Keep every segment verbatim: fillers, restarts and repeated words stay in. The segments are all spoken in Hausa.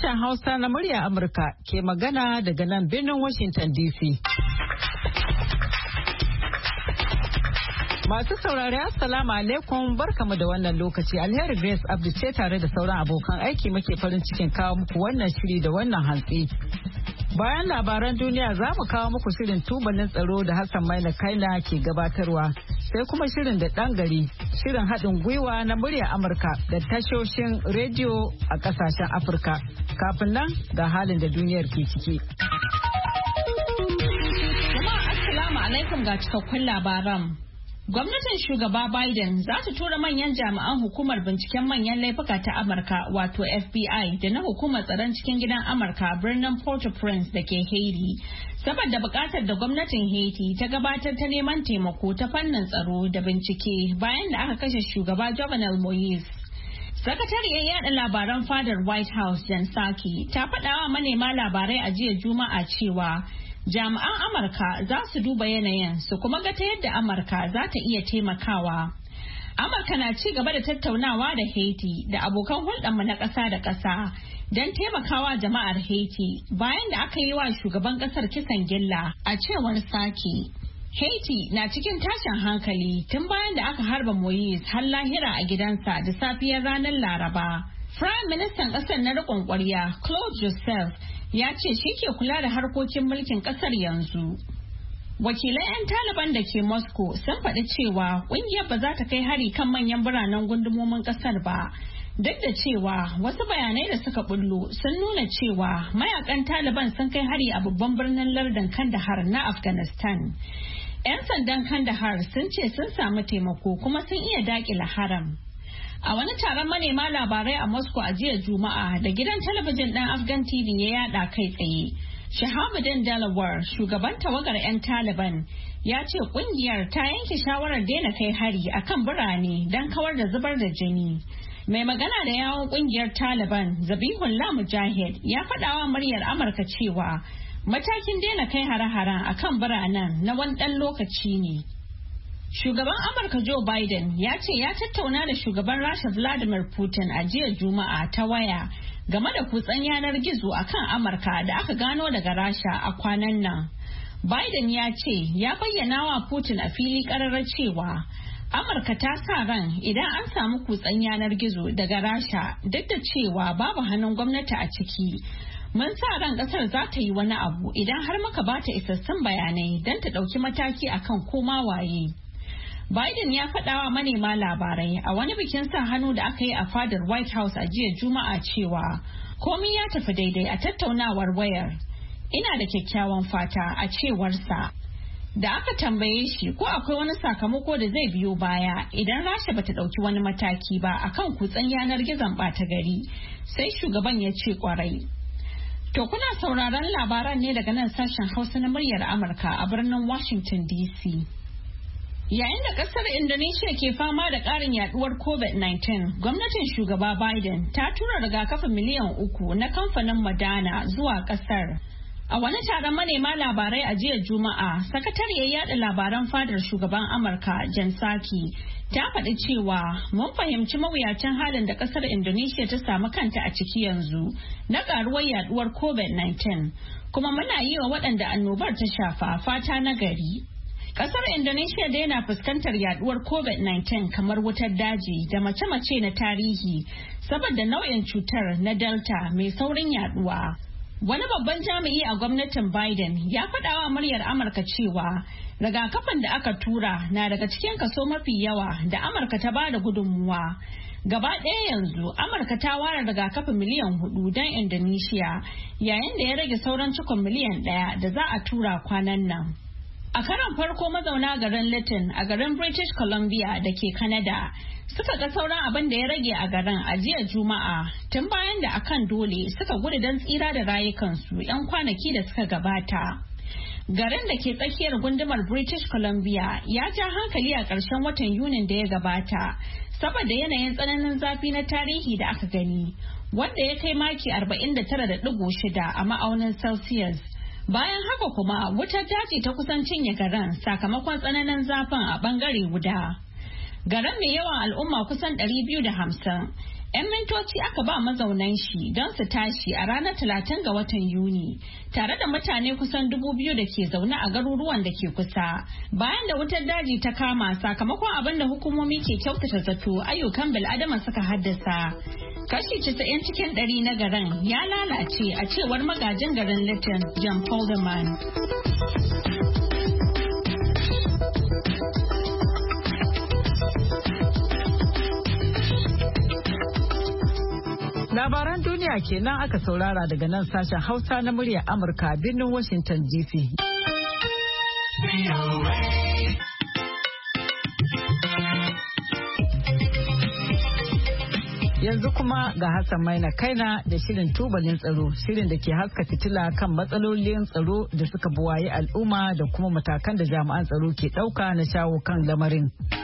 Sashen Hausa na murya Amurka ke magana daga nan birnin Washington D C. Masu saurari Assalamu alaikum barkamu da wannan lokaci. Alheri Grace Abdu ce tare da sauran abokan aiki muke farin cikin kawo muku wannan shiri da wannan hantsi. Bayan labaran duniya za mu kawo muku shirin tubalin tsaro da Hassan Maina Kaina ke gabatarwa. Sai kuma shirin da ɗan gari, shirin haɗin gwiwa na murya Amurka da tashoshin rediyo a ƙasashen Afirka. Kafin nan ga halin da duniyar ke ciki. Jama'a Assalamu alaikum ga cikakkun labaran. Gwamnatin shugaba Biden za ta tura manyan jami'an hukumar binciken manyan laifuka ta Amurka wato F B I da na hukumar tsaron cikin gidan Amurka birnin Port-au-Prince da ke Haiti. Saboda bukatar da gwamnatin Haiti ta gabatar ta neman taimako ta fannin tsaro da bincike bayan da aka kashe shugaba Jovenel Moise. Sakatariyar yada labaran fadar White House Jen Psaki ta faɗawa manema labarai a jiya Juma'a cewa jami'an Amurka za su duba yanayin su kuma ga ta yadda Amurka za ta iya taimakawa. Amurka na ci gaba da tattaunawa da Haiti da abokan hulɗarmu na ƙasa da ƙasa don taimakawa jama'ar Haiti bayan da aka yi wa shugaban ƙasar kisan gilla a cewar Saki. Haiti na cikin tashin hankali tun bayan da aka harba Moise har lahira a gidansa da safiyar ranar Laraba. Prime Ministan ƙasar na riƙon ƙwarya Claude Joseph ya ce shi ke kula da harkokin mulkin ƙasar yanzu. Wakilan 'yan Taliban da ke Moscow sun faɗi cewa ƙungiyar ba za ta kai hari kan manyan biranen gundumomin ƙasar ba. Duk da cewa wasu bayanai da suka bullo sun nuna cewa mayakan Taliban sun kai hari a babban birnin lardin Kandahar na Afghanistan. 'Yan sandan Kandahar sun ce sun samu taimako kuma sun iya daƙile haram. A wani taron manema labarai a Moscow a jiya Juma'a da gidan talabijin ɗan Afghan T V ya yada kai tsaye. Shahabuddin Dalawar, shugaban tawagar 'yan Taliban, ya ce kungiyar ta yanke shawarar daina kai hari akan birane don kawar da zubar da jini. Mai magana da yawon kungiyar Taliban, Zabihullah Mujahid, ya faɗawa muryar Amurka cewa matakin daina kai hare-haren akan biranen na wani ɗan lokaci ne. Shugaban Amurka Joe Biden ya ce ya tattauna da shugaban Rasha Vladimir Putin a jiya Juma'a ta waya game da kutsen yanar gizo a kan Amurka da aka gano daga Rasha a kwanan nan. Biden ya ce ya bayyana wa Putin a fili ƙararra cewa Amurka ta sa ran idan an samu kutsen yanar gizo daga Rasha duk da cewa babu hannun gwamnati a ciki. Mun sa ran ƙasar za ta yi wani abu idan har muka ba ta isassun bayanai don ta ɗauki mataki akan koma waye. Biden ya faɗawa manema labarai a wani bikin sa hannu da aka yi a fadar White House a jiya Juma'a cewa komai ya tafi daidai a tattaunawar wayar. Ina da kyakkyawan fata a cewarsa. Da aka tambaye shi ko akwai wani sakamako da zai biyo baya idan Rasha bata ɗauki wani mataki ba akan kutsen yanar gizon ɓata gari, sai shugaban ya ce kwarai. To kuna sauraron labaran ne daga nan sashen Hausa na muryar Amurka a birnin Washington D C. Yayin da kasar Indonesia ke fama da ƙarin yaduwar COVID nineteen, gwamnatin shugaba Biden ta tura rigakafi miliyan uku na kamfanin Moderna zuwa kasar. A wani taron manema labarai a jiya Juma'a, sakatariyar yada labaran fadar shugaban Amurka Jen Psaki ta faɗi cewa mun fahimci mawuyacin halin da kasar Indonesia ta samu kanta a ciki yanzu na ƙaruwar yaduwar COVID nineteen, kuma muna yi wa waɗanda annobar ta shafa fata na gari. Kasar Indonesia dai na fuskantar yaduwar COVID nineteen kamar wutar daji da mace-mace na tarihi saboda nau'in cutar na Delta mai saurin yaduwa. Wani babban jami'i a gwamnatin Biden ya faɗawa muryar Amurka cewa rigakafin da aka tura na daga cikin kaso mafi yawa da Amurka ta ba da gudunmuwa. Gaba ɗaya yanzu Amurka ta ware rigakafi miliyan hudu don Indonesia yayin da ya rage sauran cikon miliyan ɗaya da za a tura kwanan nan. A karon farko mazauna garin Lytton a garin British Columbia da ke Canada suka ga sauran abin da ya rage a garin a jiya Juma'a tun bayan da akan dole suka gudu don tsira da rayukansu 'yan kwanaki da suka gabata. Garin da ke tsakiyar gundumar British Columbia ya ja hankali a ƙarshen watan Yunin da ya gabata saboda yanayin tsananin zafi na tarihi da aka gani wanda ya kai maki arba'in da tara da ɗigo shida a ma'aunin Celsius. Bayan haka kuma wutar daji ta kusan cinye garin sakamakon tsananin zafin a bangare guda. Garin mai yawan al'umma kusan ɗari biyu da hamsin 'Yan mintoci aka ba mazaunan shi don su tashi a ranar talatin ga watan Yuni, tare da mutane kusan dubu biyu da ke zaune a garuruwan da ke kusa. Bayan da wutar daji ta kama sakamakon abin da hukumomi ke kyautata zato ayyukan bil'adama suka haddasa. Kashi casa'in cikin ɗari na garin ya lalace a cewar magajin garin Litton, John Polderman. Labaran duniya kenan aka saurara daga nan sashen Hausa na muryar Amurka birnin Washington D C. Yanzu kuma ga Hassan Maina Kaina da shirin tubalin tsaro, shirin da ke haska fitila kan matsalolin tsaro da suka buwaye al'umma da kuma matakan da jami'an tsaro ke ɗauka na shawo kan lamarin.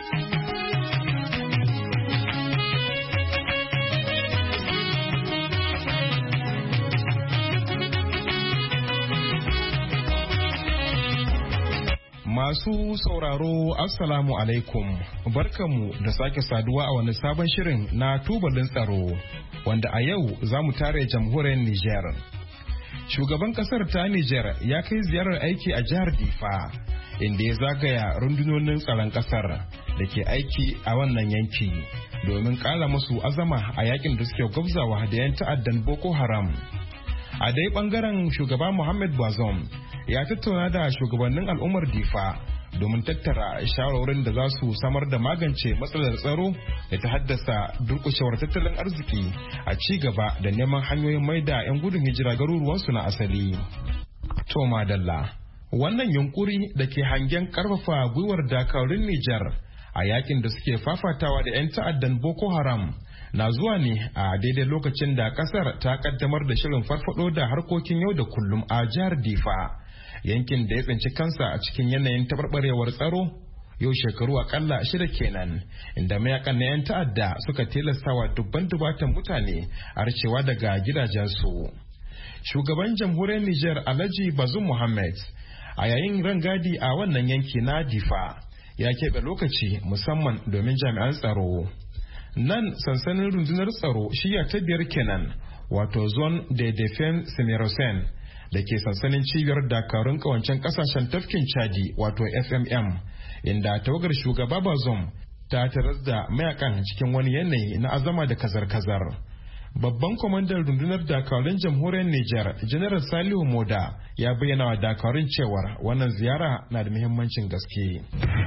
Masu sauraro Assalamu alaikum, barkanmu da sake saduwa a wani sabon shirin na tubalin tsaro wanda a yau za mu tare jamhuriyar Nijar. Shugaban kasar ta Nijar ya kai ziyarar aiki a jihar Difa inda ya zagaya rundunonin tsaron kasar da ke aiki a wannan yanki domin kala musu azama a yakin da suke gwabzawa da 'yan ta'addan Boko Haram. A dai bangaren shugaba Muhammad Bazoum ya tattauna da shugabannin al'ummar Difa domin tattara shawarwarin da za su samar da magance matsalar tsaro da ta haddasa durkushewar tattalin arziki a ci gaba da neman hanyoyin maida 'yan gudun hijira garuruwansu na asali. To madalla, wannan yunkuri da ke hangen karfafa gwiwar dakarun Nijar a yakin da suke fafatawa da 'yan ta'addan Boko Haram na zuwa ne a daidai lokacin da kasar ta kaddamar da shirin farfado da harkokin yau da kullum a jihar Difa, yankin da ya tsinci kansa a cikin yanayin tabarbarewar tsaro yau shekaru akalla shida kenan, inda mayakan na 'yan ta'adda suka tilastawa dubban dubatan mutane arcewa daga gidajensu. Shugaban jamhuriyar Nijar Alhaji Bazoum Mohammed a yayin rangadi a wannan yanki na Difa ya keɓe lokaci musamman domin jami'an tsaro. Nan sansanin rundunar tsaro shiya ta biyar kenan, wato Zone de Defense Semerosen, da ke sansanin cibiyar dakarun kawancen kasashen tafkin Chadi wato F M M, inda tawagar shugaba Bazoum ta taras da mayakan cikin wani yanayi na azama da kazar-kazar. Babban kwamandan rundunar dakarun jamhuriyar Nijar, General Salihu Moda, ya bayyana wa dakarun cewar wannan ziyara na da muhimmancin gaske.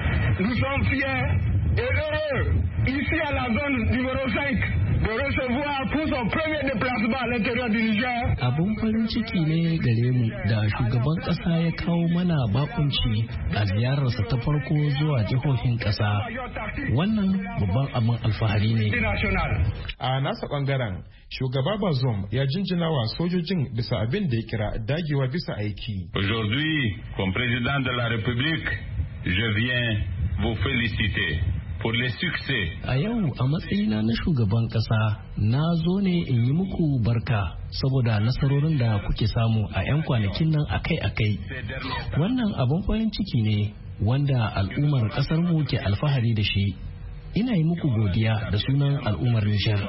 Et heureux, ici à la zone numéro cinq, de recevoir pour son premier déplacement à l'intérieur du Niger. Abun farin ciki ne gare mu da shugaban kasa ya kawo mana bakunci a ziyararsa ta farko zuwa jihohin kasa. Wannan babban abin alfahari ne. A nasa bangaren, shugaba Bazoum ya jinjina wa sojojin bisa abin da ya kira dagewa bisa aiki. Aujourd'hui, comme président de la République, je viens vous féliciter. A yau a matsayina na shugaban kasa na zo ne in yi muku barka saboda nasarorin da kuke samu a 'yan kwanakin nan akai-akai. Wannan abin farin ciki ne wanda al'ummar kasar mu ke alfahari da shi. Ina yi muku godiya da sunan al'ummar Nijar.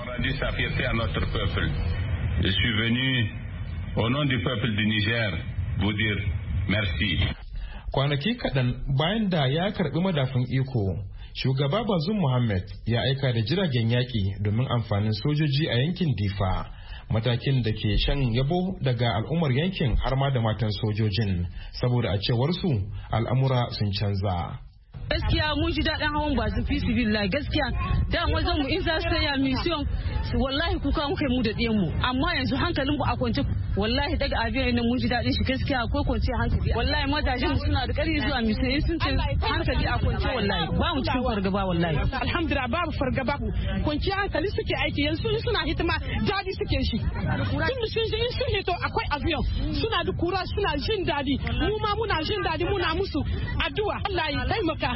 Je suis venu au nom du peuple du Niger vous dire merci. Kwanaki kaɗan bayan da ya karɓi madafin iko, shugaba Bazoum Mohammed ya aika da jiragen yaƙi domin amfanin sojoji a yankin Difa, matakin da ke shan yabo daga al'ummar yankin har ma da matan sojojin, saboda a cewar su al'amura sun canza. Gaskiya mun ji daɗin hawan bazin fi sibilla, gaskiya da wajen mu in za su tsaya mission wallahi kuka muka mu da ɗiyan mu, amma yanzu hankalin mu a kwance, wallahi daga abiyan nan mun ji daɗin shi, gaskiya akwai kwanciyar hankali. Wallahi mazajen mu suna da ƙarfi zuwa mission sun ce hankali a kwance, wallahi ba mu cikin fargaba, wallahi alhamdulillah babu fargaba, kwanciyar hankali suke aiki, yanzu suna hitima daɗi suke shi. Tun sun je in sun hito akwai aviyon suna da kura, suna jin daɗi, mu ma muna jin daɗi, muna musu addu'a Allah ya taimaka.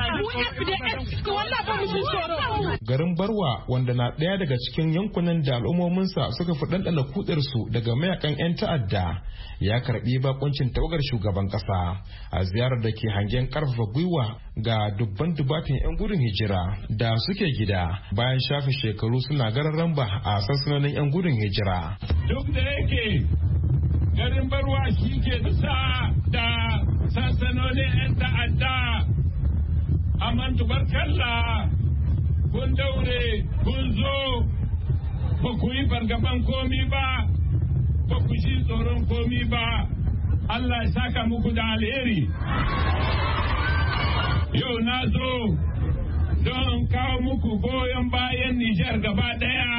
Garin Barwa, wanda na ɗaya daga cikin yankunan da al'ummominsa suka fi ɗanɗana kudarsu daga mayakan 'yan ta'adda ya karbi bakuncin tawagar shugaban kasa a ziyarar da ke hangen karfafa gwiwa ga dubban dubatin 'yan gudun hijira da suke gida bayan shafe shekaru suna gararan ba a sansanonin 'yan gudun hijira. Duk da yake garin Barwa shi ke da da sansanonin 'yan ta'adda, amma tubarkalla kun daure kun zo ba ku yi fargaban komi ba, ba ku shi tsoron komi ba. Allah ya saka muku da alheri. Yau na zo don kawo muku goyon bayan Nijar gaba daya,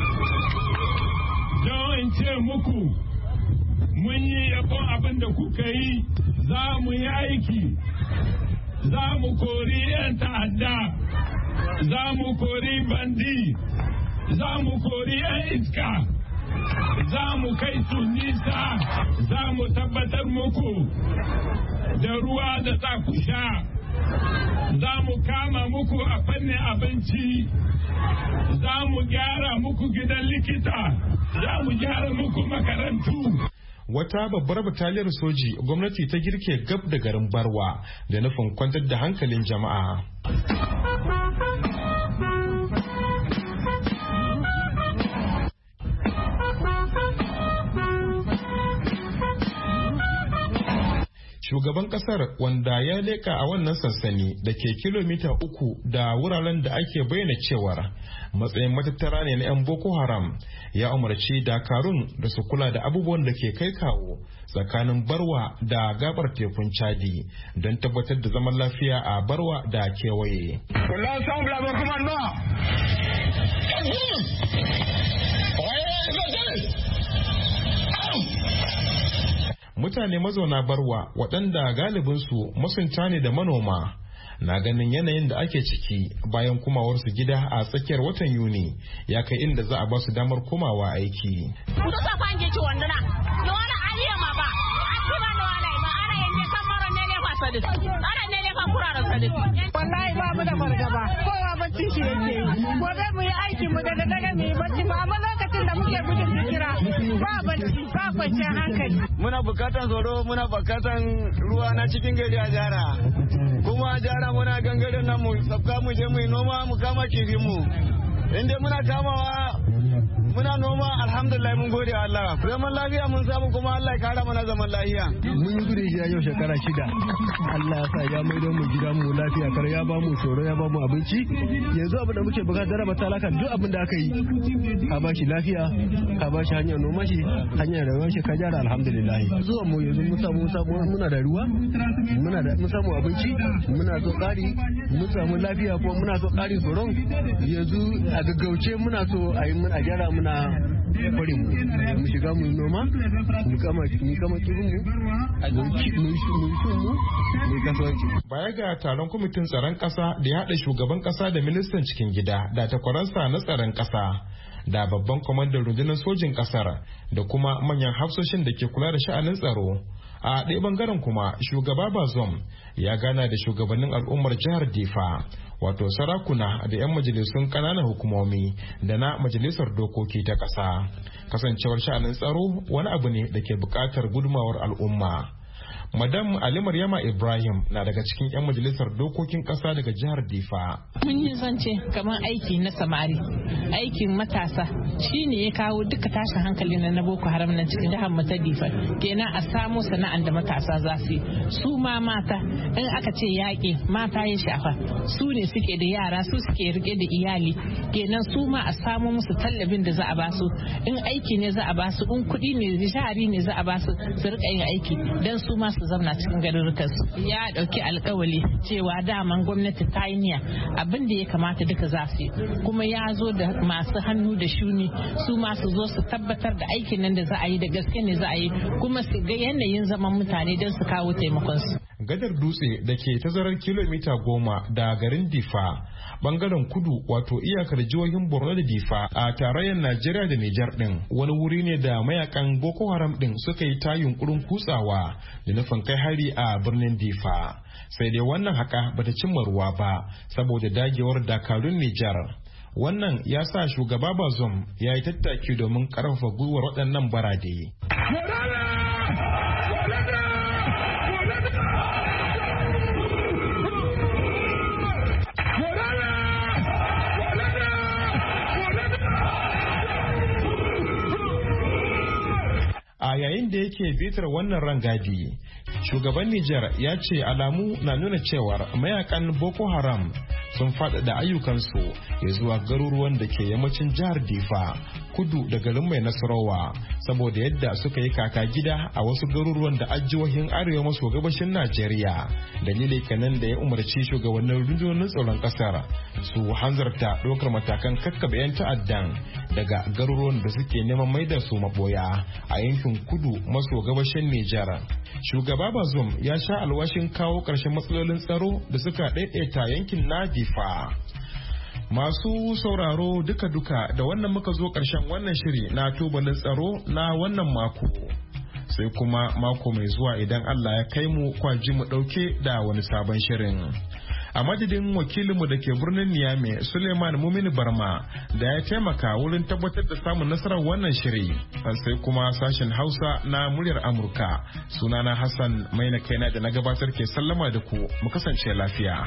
don in ce muku mun yi yabon abin da kuka yi, za mu yi aiki, za mu kori 'yan ta'adda, za mu kori bandi, za mu kori 'yan iska, za mu kai su nisa, za mu tabbatar muku da ruwa da za ku sha, za mu kama muku a fannin abinci, za mu gyara muku gidan likita, za mu gyara muku makarantu. Wata babbar bataliyar soji gwamnati ta girke gab da garin Barwa da nufin kwantar da hankalin jama'a. Shugaban kasar wanda ya leka a wannan sansani da ke kilomita uku da wuraren da ake bayyana cewar matsayin matattara ne na 'yan Boko Haram, ya umarci dakarun da su kula da abubuwan da ke kai kawo tsakanin Barwa da gabar tekun Chadi don tabbatar da zaman lafiya a Barwa da kewaye. Mutane mazauna Barwa waɗanda galibinsu masunta ne da manoma na ganin yanayin da ake ciki bayan komawarsu gida a tsakiyar watan Yuni ya kai inda za a ba su damar komawa aiki. Wallahi ba mu da fargaba, kowa bacci shi yake yi. Gobe mu yi aiki mu daga daga mu yi bacci ba, amma lokacin da muke gudun hijira ba bacci ba kwanciyar hankali. Muna bukatan tsaro, muna bukatan ruwa na cikin gari a jara. Kuma jara muna gangaren nan mu sabka mu je mu yi noma mu kama kifin mu. Inda muna kamawa muna noma alhamdulillah mun gode Allah. Zaman lafiya mun samu kuma Allah ya kara mana zaman lafiya. Mun yi gudun hijira yau shekara shida. Allah ya sa ya maido mu gida mu lafiya, kar ya ba mu tsoro, ya ba mu abinci. Yanzu abin da muke bukata raba talaka duk abin da aka yi ka ba shi lafiya, ka ba shi hanyar noma shi, hanyar rayuwar shi ka jara alhamdulillah. Zuwa mu yanzu mun samu muna da ruwa, muna da mun samu abinci, muna so kari, mun samu lafiya kuma muna so kari tsoron. Yanzu a gaggauce muna so a yi mun a gyara muna kwarin mu mu shiga mu noma mu kama mu kama kirin mu mu shi mu mu kasuwanci. Baya ga taron kwamitin tsaron kasa da ya haɗa shugaban kasa da ministan cikin gida da takwaransa na tsaron kasa da babban kwamandan rundunar sojin kasar da kuma manyan hafsoshin da ke kula da sha'anin tsaro. A ɗaya bangaren kuma shugaba Bazum ya gana da shugabannin al'ummar jihar Difa, wato sarakuna da 'yan majalisun ƙananan hukumomi da na majalisar dokoki ta ƙasa. Kasancewar sha'anin tsaro wani abu ne da ke buƙatar gudumawar al'umma. Madam Ali Maryama Ibrahim na daga cikin 'yan majalisar dokokin ƙasa daga jihar Difa. Mun yi zance kamar aiki na samari, aikin matasa shine ya kawo duka tashin hankali na Boko Haram nan cikin jihar mu ta Difa. Kenan a samo sana'an da matasa za su yi. Su ma mata in aka ce yaƙi mata ya shafa, su ne suke da yara, su suke rike da iyali. Kenan su ma a samo musu tallafin da za a ba su, in aiki ne za a ba su, in kuɗi ne jari ne za a ba su, su rika yin aiki dan su ma su zauna cikin garurukansu. Ya dauki alkawali cewa daman gwamnati ta yi niyya abin da ya kamata duka za su yi, kuma ya zo da masu hannu da shuni su ma su zo su tabbatar da aikin nan da za a yi da gaske ne za a yi, kuma su ga yanayin zaman mutane don su kawo taimakon su. Gadar dutse da ke tazarar kilomita goma da garin Difa bangaren kudu wato iyakar jihohin Borno da Difa a tarayyar Najeriya da Nijar din wani wuri ne da mayakan Boko Haram din suka yi ta yunkurin kutsawa da nufin kai hari a birnin Difa. Sai dai wannan haka bata cimma ruwa ba saboda dagewar dakarun Nijar. Wannan ya sa shugaba Bazoum ya yi tattaki domin karfafa gwiwar waɗannan barade. A yayin da yake bitar wannan rangadi, shugaban Nijar ya ce alamu na nuna cewar mayakan Boko Haram sun faɗaɗa ayyukansu ya zuwa garuruwan da ke yammacin jihar Difa, kudu da garin Mai Nasarawa, saboda yadda suka yi kaka gida a wasu garuruwan da ajiyohin arewa maso gabashin Najeriya. Dalilai kenan da ya umarci shugabannin rundunonin tsaron ƙasar su hanzarta ɗaukar matakan kakkaɓe 'yan ta'addan daga garuruwan da suke neman maida su maboya a yankin kudu maso gabashin Nijar. Shugaba Bazoum ya sha alwashin kawo ƙarshen matsalolin tsaro da suka ɗaiɗaita yankin na Difa. Masu sauraro duka-duka da wannan muka zo ƙarshen wannan shiri na tubalin tsaro na wannan mako. Sai kuma mako mai zuwa idan Allah ya kai mu kwaji mu ɗauke da wani sabon shirin. A madadin wakilinmu da ke birnin Niamey Suleiman Mumini Barma da ya taimaka wurin tabbatar da samun nasarar wannan shiri, sai kuma sashen Hausa na muryar Amurka. Sunana Hassan Maina Kaina da na gabatar ke sallama da ku, mu kasance lafiya.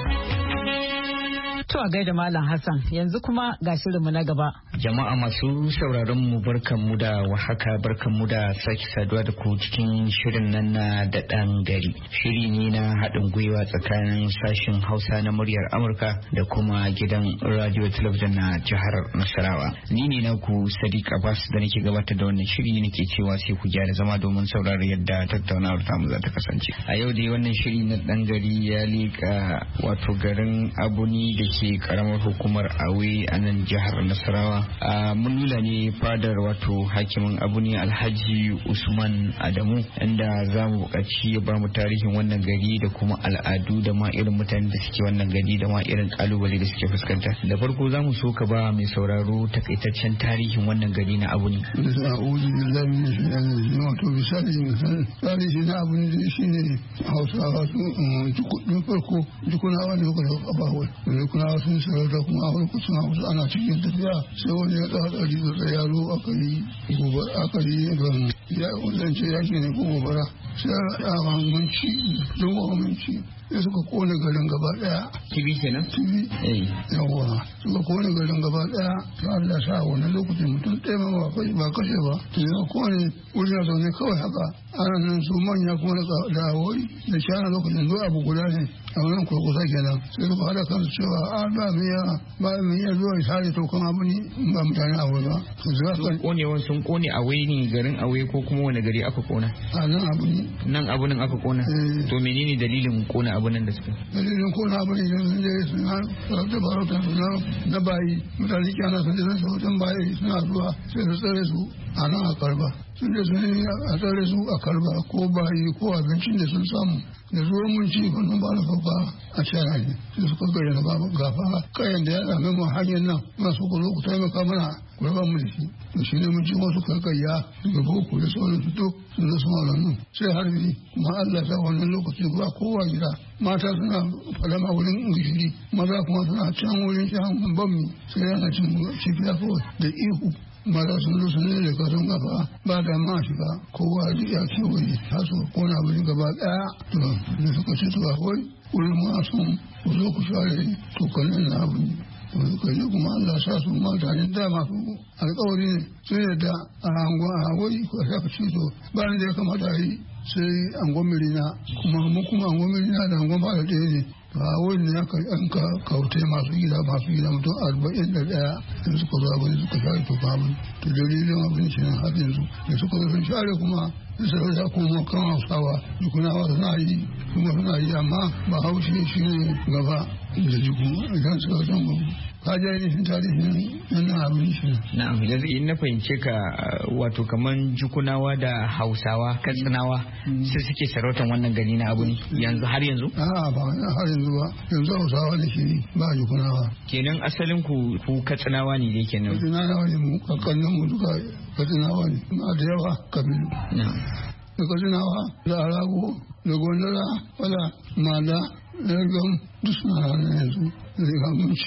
To a gaida Malam Hassan, yanzu kuma ga shirinmu na gaba. Jama'a masu sauraron mu barkanmu da wahaka, barkanmu da sake saduwa da ku cikin shirin nan na da ɗan gari. Shiri ne na haɗin gwiwa tsakanin sashen Hausa na muryar Amurka da kuma gidan radio talabijin na jihar Nasarawa. Ni ne naku Sadiq Abbas da nake gabatar da wannan shiri, nake cewa sai ku gyara zama domin saurari yadda tattaunawar tamu za ta kasance. A yau dai wannan shiri na ɗan gari ya liƙa wato garin Abuni da ke karamar hukumar Awe a nan jihar Nasarawa. A mun nuna ne fadar wato hakimin Abuni Alhaji Usman Adamu, inda za mu buƙaci ya ba mu tarihin wannan gari da kuma al'adu da ma irin mutanen da suke wannan gari da ma irin kalubale da suke fuskanta. Da farko za mu so ka ba mai sauraro takaitaccen tarihin wannan gari na Abuni. Tarihi na Abuni shine Hausawa su tukudin farko dukunawa ne kuka da abawai. Dukunawa sun sarauta kuma a farko suna wasu ana cikin tafiya sai wani ya ɗaga ɗari da yaro aka yi gobara aka yi ban ya zance yaki ne ko gobara sai a ɗaga don wahamanci sai suka kone garin gaba daya. Tibi kenan? Tibi. Yawwa. Suka kone garin gaba daya. Ta Allah sa wani lokacin mutum ɗaya ma ba kashe ba. To ya kone wurin zaune kawai haka. Ana nan su manya kuma da awoi da shana lokacin zuwa abu guda ne. A wannan kurkusa kenan. Sai suka haɗa kansu cewa a ba mu ya ba mu ya zuwa sare tokan abu ne ba mutane a wuri ba. Sun konewan sun kone awai ne garin awai ko kuma wani gari aka kona? A nan abu ne. Nan abu nan aka kona? To menene dalilin kona abu nan da suka? Dalilin kona abu ne sun je suna farauta farauta suna na bayi mutane kyana sun je sun sautan bayi suna zuwa sai su tsare su a nan a karba. Sun je sun yi a tsare su a karba ko bayi ko abincin da sun samu. Da zuwan mun ci wannan ba na fafa a shara ne sai suka gari na ba gafa kayan da ya dame mu hanyar nan muna so ku zo ku taimaka mana ku raba mu da shi to shi ne mun ci wasu karkayya daga boko da sauran fito sun zo suna nan sai harbi kuma Allah ta wannan lokaci ba kowa gida mata suna falama wurin gishiri maza kuma suna can wurin shan bammi sai yana cin cikiya kawai da ihu mata sun zo sun ne da kasan kafa ba da ma shiga kowa ya kewaye ta so kona wani gaba daya to da suka ce to akwai wurin ma sun ku zo ku share to kallon na abu ne to suka yi kuma Allah sa su mutane da masu alkawari ne sun yadda a hangon a hawai ko a ce to ba da ya kamata yi sai angon mirina kuma mu kuma angon mirina da angon fara ɗaya ne a wani ya kai an ka kaute masu gida masu gida mutum arba'in da ɗaya da suka zo abin suka share to babu to dalilin abin shi har yanzu da suka zo sun share kuma da sarauta kuma kan hausawa dukunawa suna yi kuma suna yi amma ba haushe shi ne gaba da jiku idan suka zan gudu ka ji ainihin tarihin wannan abin shi. Na'am, yanzu in na fahimce ka wato kaman jukunawa da hausawa katsinawa sai suke sarautan wannan gari na abu ne yanzu har yanzu? A'a ba har yanzu ba yanzu hausawa da shi ba jukunawa. Kenan asalin ku ku katsinawa ne dai kenan. Katsinawa ne mu kakannin mu duka katsinawa ne na da yawa kabilu. Na'am. Da katsinawa da arago da gondara wala mada da gam duk suna ranar yanzu da gamunci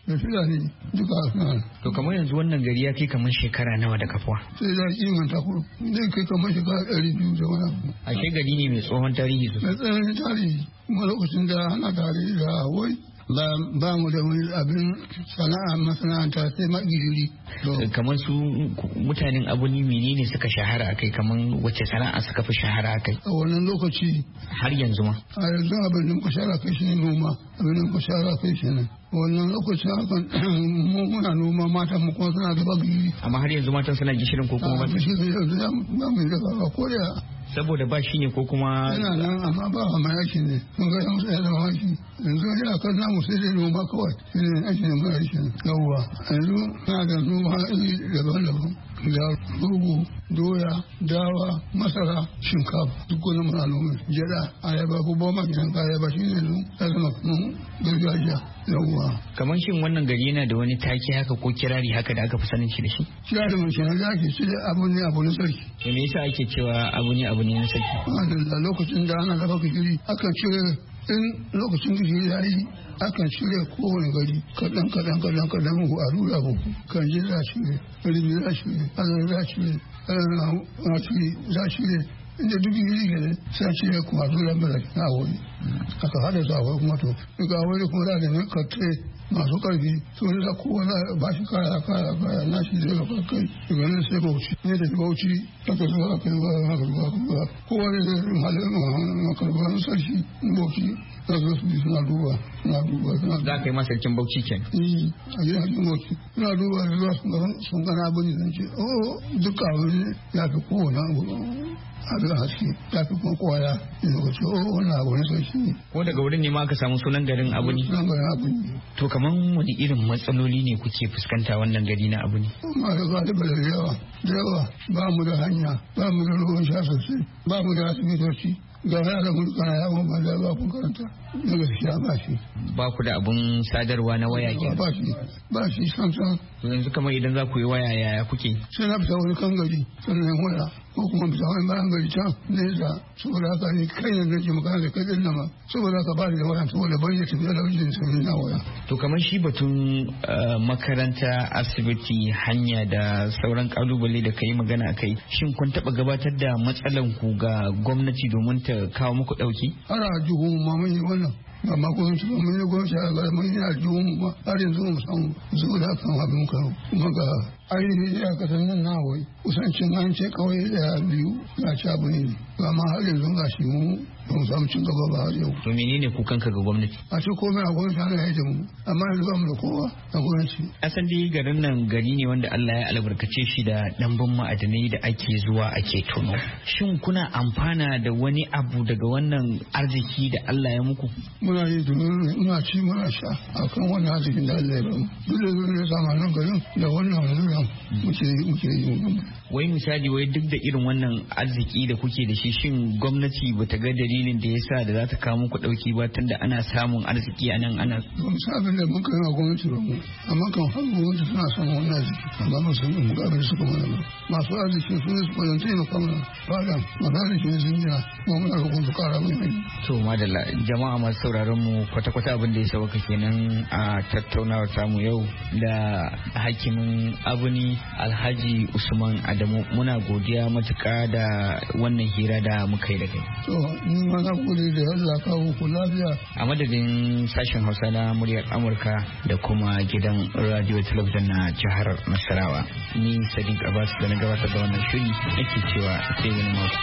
da Fulani duka suna. To kamar yanzu wannan gari ya kai kamar shekara nawa da kafuwa? Sai da inganta ku zai kai kamar shekara ɗari biyu da wani abu. Ashe gari ne mai tsohon tarihi sosai. Mai tsohon tarihi kuma lokacin da ana tare da wai ba mu da wani abin sana'a masana'anta sai magiriri. Kamar su mutanen abuni menene suka shahara a kai, kamar wacce sana'a suka fi shahara a kai? A wannan lokaci har yanzu ma? A yanzu abin da muka shahara kai shi ne noma, abin da muka shahara kai shi ne. Wannan lokacin hakan muna noma, matan mu kuma suna da bagiri. Amma har yanzu matan suna gishirin ko kuma ba? Gishirin yanzu za mu yi daga ko da. Saboda ba shi ne ko kuma? Yana nan amma ba a mayaki ne, sun ga yan tsaye da mawaki. Yanzu ya kan namu sai dai noma kawai, shi ne ake yin mayaki. Yawwa, yanzu na da noma iri daban-daban. Da rugu, doya, dawa, masara, shinkafa, duk wani muna noma. Jada, ayaba ko ba ma gidan ayaba shi ne yanzu ya zama kuma gargajiya. Yawwa. Kamar shin wannan gari yana da wani take haka ko kirari haka da aka fi sanin shi da shi? Kirari mai shi da ake ce abu ne abu na sarki. Me yasa ake cewa abu ne abu ne na sarki? A lokacin da ana dafa gishiri akan cire in lokacin gishiri ya yi akan cire kowane gari kaɗan kaɗan kaɗan kaɗan ku a rura ku kan ji za cire ribi za cire azar za cire za cire inda duk gishiri ne sai cire kuma rura mara na wani aka haɗa su akwai kuma to daga wani kuma da ne katse masu ƙarfi to da kowane ba shi kaya kaya kaya na shi zai ga kai daga nan sai bauchi ne da bauchi aka zuwa aka zuwa aka zuwa aka zuwa kowane da halin makarbar sarki bauchi za su su suna duba suna duba suna za ka yi ma sarkin bauchi ken eh a gidan sarkin bauchi suna duba da zuwa sun gana abin da zan ce oh duka abin ya fi kowane abu abin haske ya fi kuma kwaya ina ga ce oh wannan abu ne sarki ne ko daga wurin ne ma aka samu sunan garin abu ne sunan garin abu ne to kaman wani irin matsaloli ne kuke fuskanta wannan gari na abu ne ma da ba da bala yawa da yawa ba mu da hanya ba mu da ruwan sha sosai ba mu da asibitoci ga yaran mu kana yawon ba da ba ku karanta na gaskiya ba shi ba ku da abun sadarwa na waya ke ba shi ba shi san san yanzu kamar idan za ku yi waya yaya kuke sai na fita wani kan gari sannan waya ko kuma fita wani bayan gari can nesa saboda haka ne kai ne nake magana da kai din nan ma saboda haka ba da waya saboda bai ya tafiya da wajen sai na waya to kamar shi batun makaranta asibiti hanya da sauran kalubale da kai magana akai shin kun taba gabatar da matsalan ku ga gwamnati domin ta kawo muku dauki ana jihu ma mun yi wannan amma kuma su mun yi gwamnati a ga mun yi a jihu ma har yanzu mu samu zuwa da kan abin kan kuma ga ainihin ya kasan nan na wai kusancin an ce kawai da biyu ya ci abu ne amma har yanzu ga shi mu ba mu samu cin gaba ba har yau. To menene kukanka ga gwamnati? A ce komai a gwamnati ana yaje mu amma yanzu ba mu da kowa a gwamnati. Asan dai garin nan gari ne wanda Allah ya albarkace shi da ɗanbin ma'adanai da ake zuwa ake tono. Shin kuna amfana da wani abu daga wannan arziki da Allah ya muku? Muna yi domin muna ci muna sha akan wannan arzikin da Allah ya bamu. Duk da zuwa ya samu nan garin da wannan zuwa muke muke yi. Wai misali wai duk da irin wannan arziki da kuke da shi shin gwamnati bata ga dalilin da yasa da za ta kawo muku dauki ba tunda ana samun arziki a nan ana ban sabin da muka yi wa gwamnati ba mu amma kan har gwamnati suna samun wannan arziki amma ba su mu ga abin suka mana masu arziki su ne su kwanta ne kamar fada masu arziki sun jira kuma muna roƙon su kara mai to madalla jama'a masu sauraron mu kwata-kwata abin da ya sauka kenan a tattaunawar tamu yau da hakimin abuni Alhaji Usman Adamu muna godiya matuƙa da wannan hira da muka yi da kai. To ni ma na gode da Allah kawo ku lafiya. A madadin sashen Hausa na muryar Amurka da kuma gidan radio talabijin na jihar Nasarawa. Ni Sadiq Abbas da na gabatar da wannan shiri nake cewa sai wani mako.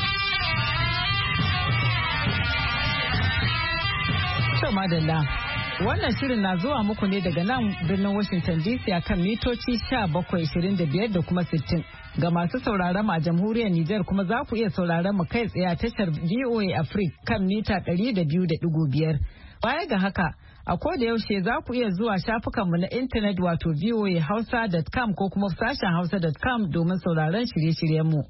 Madalla. Wannan shirin na zuwa muku ne daga nan birnin Washington D C akan mitoci bakwai ashirin da biyar da kuma sittin. Ga masu sauraron mu a jamhuriyar Nijar kuma za ku iya sauraron mu kai tsaye a tashar V O A Africa kan mita ɗari da biyu da ɗigo biyar. Baya ga haka, a koda yaushe za ku iya zuwa shafukanmu na intanet wato v o a hausa dot com ko kuma sashen hausa dot com domin sauraron shirye-shiryenmu.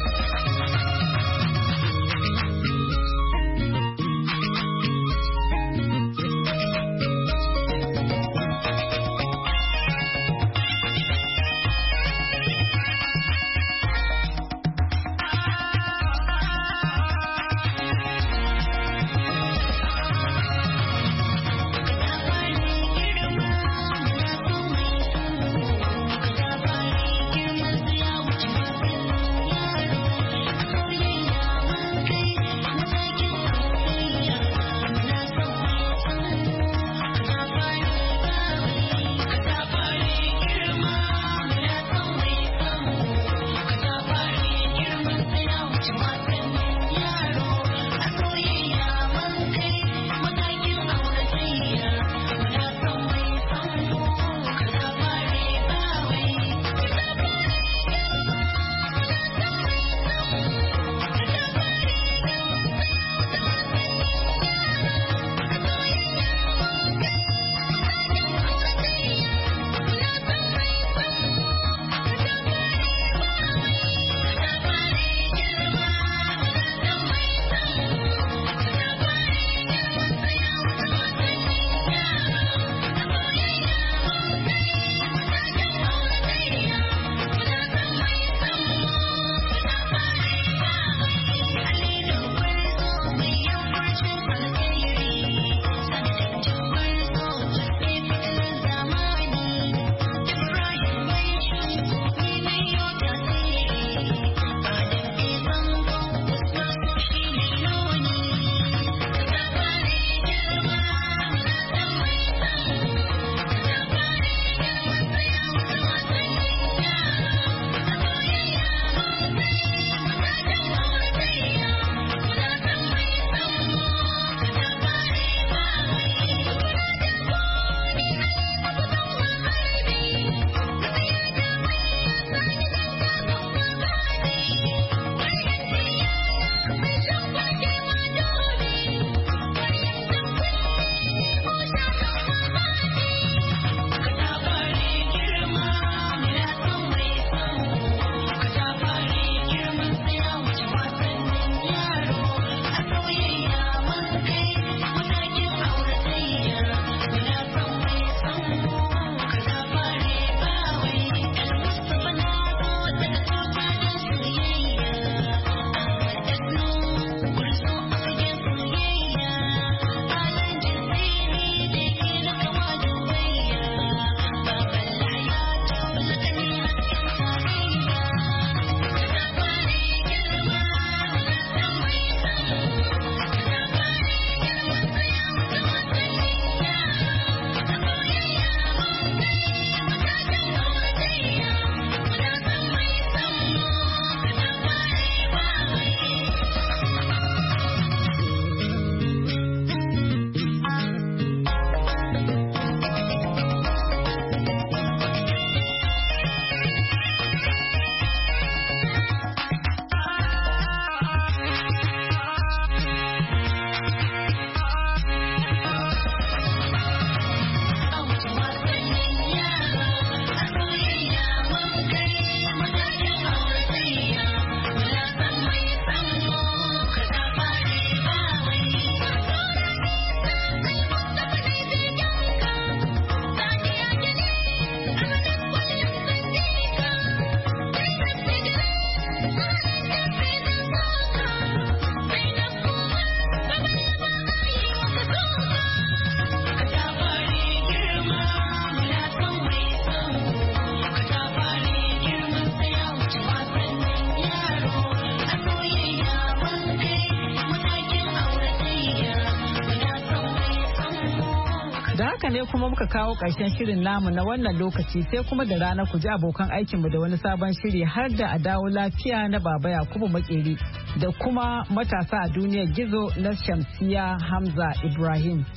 ne kuma muka kawo ƙarshen shirin namu na wannan lokaci sai kuma da rana ku ji abokan aikinmu da wani sabon shiri har da a dawo lafiya na Baba Yakubu Makeri da kuma matasa a duniyar gizo na Shamsiya Hamza Ibrahim.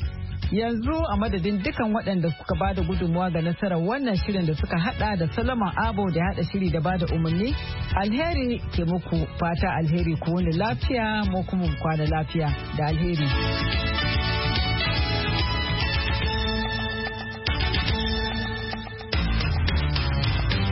Yanzu a madadin dukan waɗanda suka bada gudunmuwa ga nasarar wannan shirin da suka hada da Solomon Abo da hada shiri da bada umarni, alheri ke muku fata alheri ku wani lafiya mu kuma kwana lafiya da alheri.